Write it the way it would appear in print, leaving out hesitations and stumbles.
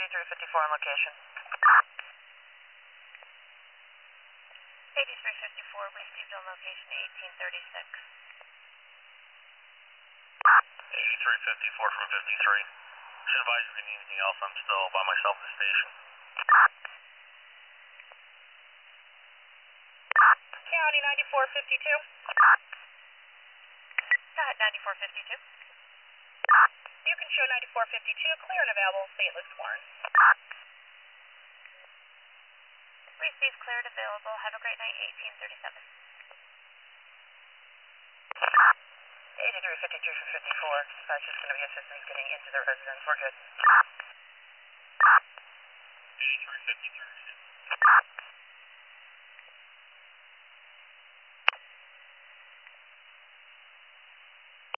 8354 on location. 8354, received on location 1836. 8354 from 53. Should advise if we need anything else. I'm still by myself at the station. County 9452. 9452. You can show 9452, clear and available, St. Luke's Warren. Received, cleared, available. Have a great night, 1837. 8352 for 54. That's just going to be assistance getting into the residence. We're good. 8353.